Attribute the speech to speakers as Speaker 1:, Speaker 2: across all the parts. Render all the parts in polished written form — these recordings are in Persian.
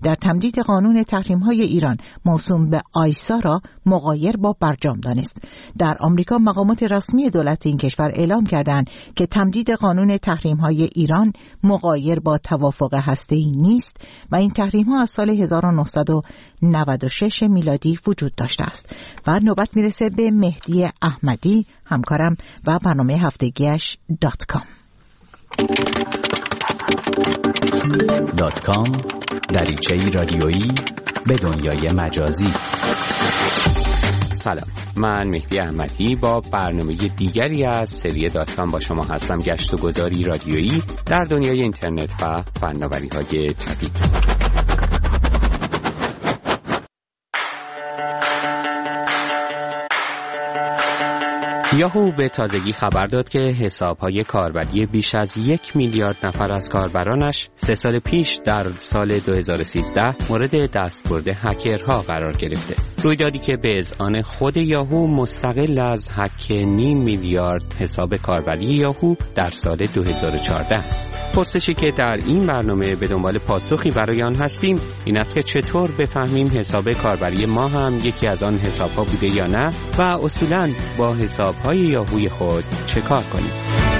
Speaker 1: در تمدید قانون تحریم‌های ایران موسوم به آیسا را مغایر با برجام دانست. در آمریکا مقامات رسمی دولت این کشور اعلام کردند که تمدید قانون تحریم‌های ایران مغایر با توافق هسته‌ای نیست و این تحریم‌ها از سال 1996 میلادی وجود داشته است. و نوبت میرسه به مهدی احمدی، همکارم و برنامه هفتگیش .com.
Speaker 2: دریچه‌ای رادیویی به دنیای مجازی.
Speaker 3: سلام، من مهدی احمدی با برنامه دیگری از سری .com با شما هستم. گشت و گذاری رادیویی در دنیای اینترنت و فناوری‌های جدید. یاهو به تازگی خبر داد که حساب‌های کاربری بیش از 1 میلیارد نفر از کاربرانش 3 سال پیش در سال 2013 مورد دستبرد هکرها قرار گرفته. رویدادی که به اذعان خود یاهو مستقل از هک 0.5 میلیارد حساب کاربری یاهو در سال 2014 است. پرسشی که در این برنامه به دنبال پاسخی برای آن هستیم این است که چطور بفهمیم حساب کاربری ما هم یکی از آن حساب‌ها بوده یا نه و اصولاً با حساب‌های یاهوی خود چه کار کنیم.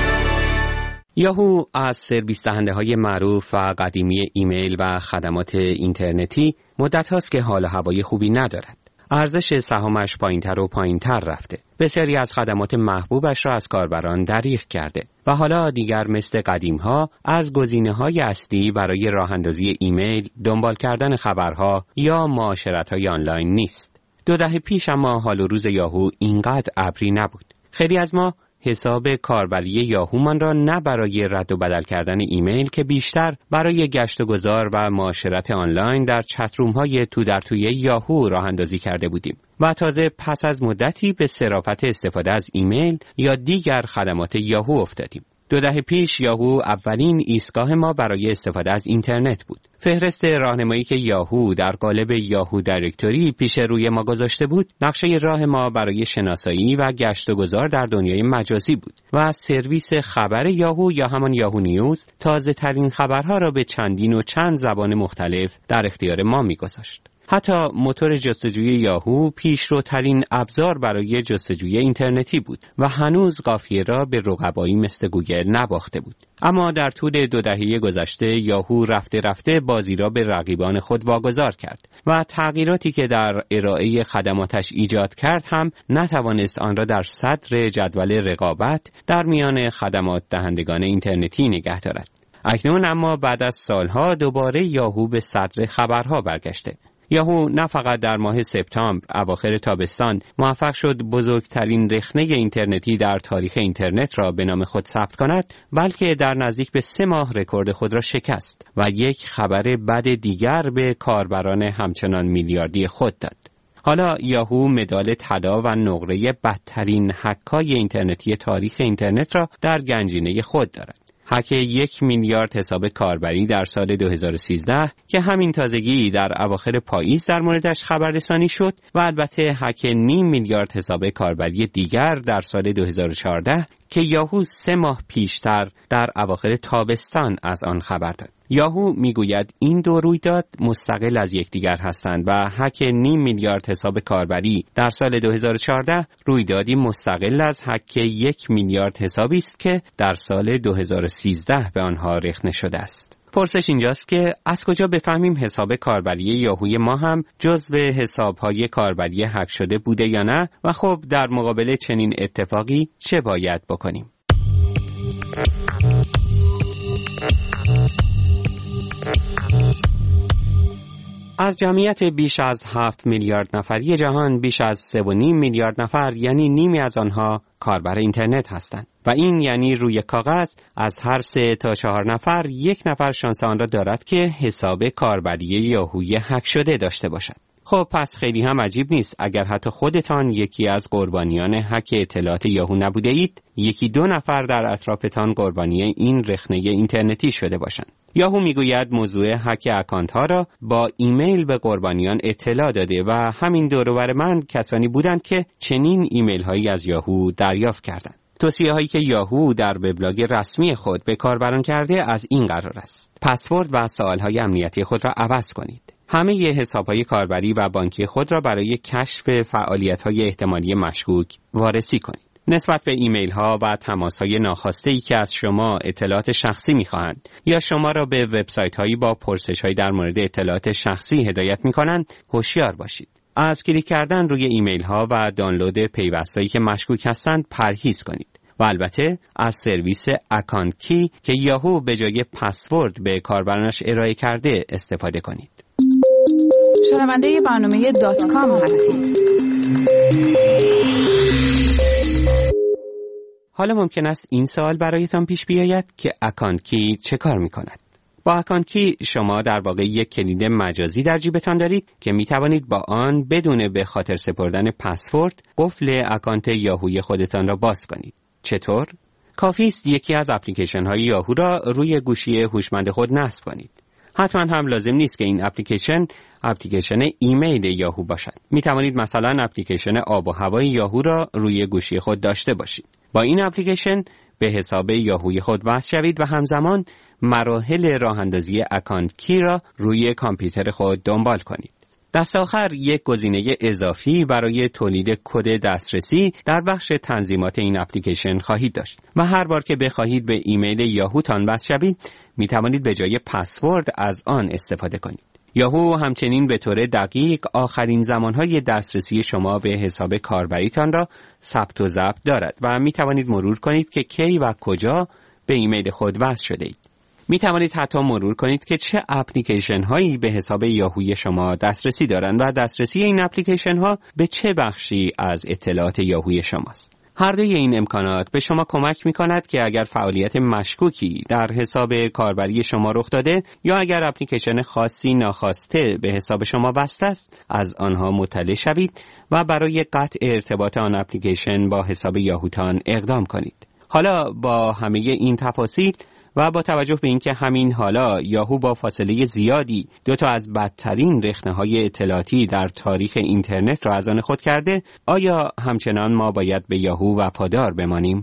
Speaker 3: یاهو از سرویس دهنده‌های معروف و قدیمی ایمیل و خدمات اینترنتی مدت هاست که حال و هوای خوبی ندارد. ارزش سهامش پایین‌تر و پایین‌تر رفته. بسیاری از خدمات محبوبش را از کاربران دریغ کرده و حالا دیگر مثل قدیم‌ها از گزینه‌های اصلی برای راه‌اندازی ایمیل، دنبال کردن خبرها یا معاشرت‌های آنلاین نیست. 2 دهه پیش اما حال و روز یاهو اینقدر ابری نبود. خیلی از ما حساب کاربری یاهومان را نه برای رد و بدل کردن ایمیل که بیشتر برای گشت و گذار و معاشرت آنلاین در چتروم‌های تو در توی یاهو راه اندازی کرده بودیم و تازه پس از مدتی به صرافت استفاده از ایمیل یا دیگر خدمات یاهو افتادیم. 2 دهه پیش یاهو اولین ایستگاه ما برای استفاده از اینترنت بود. فهرست راهنمایی که یاهو در قالب یاهو دایرکتوری پیش روی ما گذاشته بود، نقشه راه ما برای شناسایی و گشت و گذار در دنیای مجازی بود و سرویس خبر یاهو یا همان یاهو نیوز تازه ترین خبرها را به چندین و چند زبان مختلف در اختیار ما می‌گذاشت. حتی موتور جستجوی یاهو پیشروترین ابزار برای جستجوی اینترنتی بود و هنوز قافیه را به رقبایی مثل گوگل نباخته بود. اما در طول 2 دهه گذشته یاهو رفته رفته بازی را به رقیبان خود واگذار کرد و تغییراتی که در ارائه خدماتش ایجاد کرد هم نتوانست آن را در صدر جدول رقابت در میان خدمات دهندگان اینترنتی نگه دارد. اکنون اما بعد از سالها دوباره یاهو به صدر خبرها برگشته. یاهو نه فقط در ماه سپتامبر اواخر تابستان موفق شد بزرگترین رخنه اینترنتی در تاریخ اینترنت را به نام خود ثبت کند، بلکه در نزدیک به 3 ماه رکورد خود را شکست و یک خبر بد دیگر به کاربران همچنان میلیاردی خود داد. حالا یاهو مدال طلا و نقره بدترین هک‌های اینترنتی تاریخ اینترنت را در گنجینه خود دارد. هک 1 میلیارد حساب کاربری در سال 2013 که همین تازگی در اواخر پاییز در موردش خبررسانی شد و البته هک 0.5 میلیارد حساب کاربری دیگر در سال 2014 که یاهو 3 ماه پیشتر در اواخر تابستان از آن خبر داد. یاهو میگوید این 2 رویداد مستقل از یکدیگر هستند و هک 0.5 میلیارد حساب کاربری در سال 2014 رویدادی مستقل از هک 1 میلیارد حسابی است که در سال 2013 به آنها رخنه شده است. پرسش اینجاست که از کجا بفهمیم حساب کاربری یاهوی ما هم جزو حساب‌های کاربری هک شده بوده یا نه و خب در مقابل چنین اتفاقی چه باید بکنیم؟ از جمعیت بیش از 7 میلیارد نفری جهان بیش از 3.5 میلیارد نفر یعنی نیمی از آنها کاربر اینترنت هستند و این یعنی روی کاغذ از هر 3 تا 4 نفر 1 نفر شانس آن را دارد که حساب کاربری یاهوی هک شده داشته باشد. خب پس خیلی هم عجیب نیست اگر حتی خودتان یکی از قربانیان هک اطلاعات یاهو نبوده اید، 1-2 نفر در اطرافتان قربانی این رخنه اینترنتی شده باشند. یاهو میگوید موضوع هک اکانت ها را با ایمیل به قربانیان اطلاع داده و همین دور و بر من کسانی بودند که چنین ایمیل هایی از یاهو دریافت کردند. توصیه‌هایی که یاهو در وبلاگ رسمی خود به کاربران کرده از این قرار است: پسورد و سوالهای امنیتی خود را عوض کنید. همه حساب‌های کاربری و بانکی خود را برای کشف فعالیت‌های احتمالی مشکوک وارسی کنید. نسبت به ایمیل‌ها و تماس‌های ناخواسته ای که از شما اطلاعات شخصی می‌خواهند یا شما را به وبسایت‌هایی با پرسش‌هایی در مورد اطلاعات شخصی هدایت می‌کنند، هوشیار باشید. از کلیک کردن روی ایمیل‌ها و دانلود پیوستهایی که مشکوک هستند پرهیز کنید. و البته از سرویس اکانت کی که یاهو به جای پسورد به کاربرانش ارائه کرده استفاده کنید.
Speaker 4: شنونده برنامه .com هستید.
Speaker 3: حالا ممکن است این سوال برایتان پیش بیاید که اکانت کی چه کار می کند؟ با اکانت کی شما در واقع یک کلید مجازی در جیبتان دارید که می توانید با آن بدون به خاطر سپردن پسورد قفل اکانت یاهوی خودتان را باز کنید. چطور؟ کافی است یکی از اپلیکیشن های یاهو را روی گوشی هوشمند خود نصب کنید. حتما هم لازم نیست که این اپلیکیشن ایمیل یاهو باشد. می توانید مثلا اپلیکیشن آب و هوای یاهو را روی گوشی خود داشته باشید. با این اپلیکیشن به حساب یاهوی خود وصل شوید و همزمان مراحل راه اندازی اکانت کی را روی کامپیوتر خود دنبال کنید. دست آخر یک گزینه اضافی برای تولید کد دسترسی در بخش تنظیمات این اپلیکیشن خواهید داشت و هر بار که بخواهید به ایمیل یاهوتان وصل شوید می توانید به جای پسورد از آن استفاده کنید. یاهو همچنین به طور دقیق آخرین زمانهای دسترسی شما به حساب کاربریتان را ثبت و ضبط دارد و می توانید مرور کنید که کی و کجا به ایمیل خود وصل شده اید. می توانید حتی مرور کنید که چه اپلیکیشن هایی به حساب یاهوی شما دسترسی دارند و دسترسی این اپلیکیشن ها به چه بخشی از اطلاعات یاهوی شماست. هر دوی این امکانات به شما کمک می کند که اگر فعالیت مشکوکی در حساب کاربری شما رخ داده یا اگر اپلیکیشن خاصی ناخواسته به حساب شما وصل است، از آنها مطلع شوید و برای قطع ارتباط آن اپلیکیشن با حساب یاهوتان اقدام کنید. حالا با همه این تفاصیل و با توجه به اینکه همین حالا یاهو با فاصله زیادی دو تا از بدترین رخنه‌های اطلاعاتی در تاریخ اینترنت را از آن خود کرده، آیا همچنان ما باید به یاهو وفادار بمانیم؟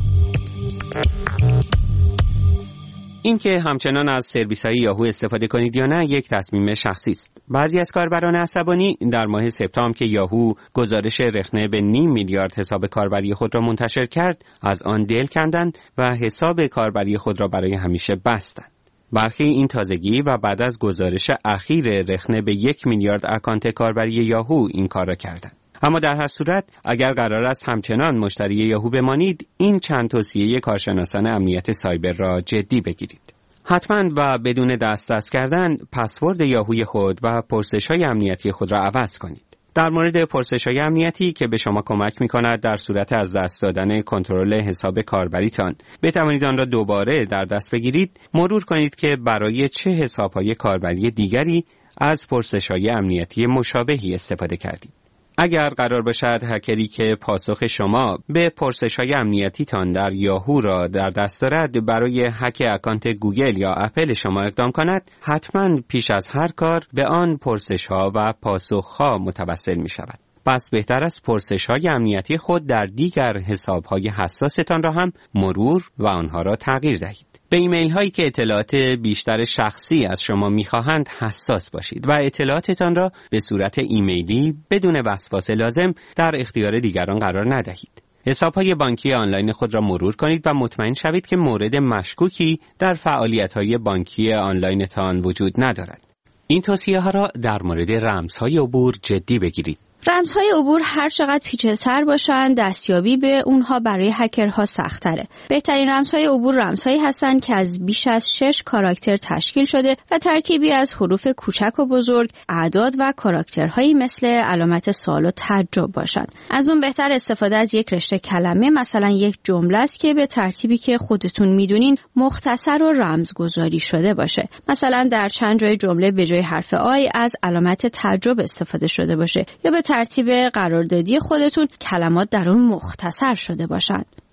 Speaker 3: اینکه همچنان از سرویس‌های یاهو استفاده کنید یا نه یک تصمیم شخصی است. بعضی از کاربران عصبانی در ماه سپتامبر که یاهو گزارش رخنه به 0.5 میلیارد حساب کاربری خود را منتشر کرد، از آن دل کندند و حساب کاربری خود را برای همیشه بستند. برخی این تازگی و بعد از گزارش اخیر رخنه به 1 میلیارد اکانت کاربری یاهو این کار را کردند. اما در هر صورت اگر قرار است همچنان مشتری یاهو بمانید، این چند توصیه کارشناسان امنیت سایبر را جدی بگیرید. حتما و بدون دست کردن پسورد یاهوی خود و پرسش‌های امنیتی خود را عوض کنید. در مورد پرسش‌های امنیتی که به شما کمک می‌کند در صورت از دست دادن کنترل حساب کاربریتان بتوانید آن را دوباره در دست بگیرید، مرور کنید که برای چه حساب‌های کاربری دیگری از پرسش‌های امنیتی مشابهی استفاده کردید. اگر قرار باشد هکری که پاسخ شما به پرسش‌های امنیتیتان در یاهو را در دست دارد برای هک اکانت گوگل یا اپل شما اقدام کند، حتما پیش از هر کار به آن پرسش‌ها و پاسخ‌ها متوسل می‌شود. پس بهتر است پرسش‌های امنیتی خود در دیگر حساب‌های حساستان را هم مرور و آنها را تغییر دهید. به ایمیل هایی که اطلاعات بیشتر شخصی از شما می‌خواهند حساس باشید و اطلاعاتتان را به صورت ایمیلی بدون وسواس لازم در اختیار دیگران قرار ندهید. حساب‌های بانکی آنلاین خود را مرور کنید و مطمئن شوید که مورد مشکوکی در فعالیت‌های بانکی آنلاینتان وجود ندارد. این توصیه‌ها را در مورد رمزهای عبور جدی بگیرید.
Speaker 5: رمزهای عبور هر چقدر پیچیده‌تر باشند، دستیابی به اونها برای هکرها سخت‌تره. بهترین رمزهای عبور رمزهایی هستند که از بیش از 6 کاراکتر تشکیل شده و ترکیبی از حروف کوچک و بزرگ، اعداد و کاراکترهایی مثل علامت سوال و تعجب باشند. از اون بهتر استفاده از یک رشته کلمه، مثلا یک جمله است که به ترتیبی که خودتون میدونین مختصر و رمزگذاری شده باشه. مثلا در چند جای جمله به جای حرف آی از علامت تعجب استفاده شده باشه یا به ترتیب قراردادی خودتون کلمات در اون مختصر شده باشند.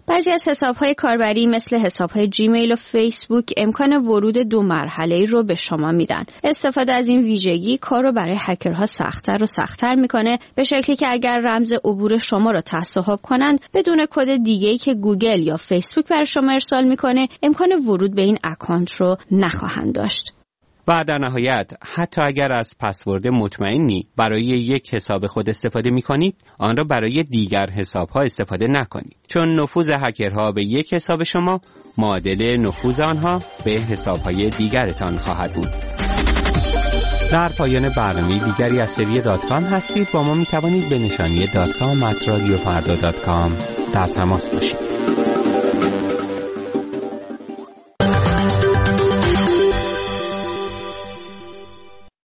Speaker 5: بعضی از حساب‌های کاربری مثل حساب‌های جیمیل و فیسبوک امکان ورود 2 مرحله‌ای رو به شما میدن. استفاده از این ویژگی کار رو برای هکرها سخت‌تر و سخت‌تر میکنه، به شکلی که اگر رمز عبور شما رو تصاحب کنند بدون کد دیگه‌ای که گوگل یا فیسبوک بر شما ارسال میکنه، امکان ورود به این اکانت رو نخواهند داشت.
Speaker 3: و در نهایت حتی اگر از پسورد مطمئنی برای یک حساب خود استفاده می کنید، آن را برای دیگر حساب‌ها استفاده نکنید، چون نفوذ هکرها به یک حساب شما معادل نفوذ آنها به حساب‌های دیگرتان خواهد بود. در پایان برنامه دیگری از سری .com هستید. با ما می توانید به نشانی .com @radiofarda.com در تماس باشید.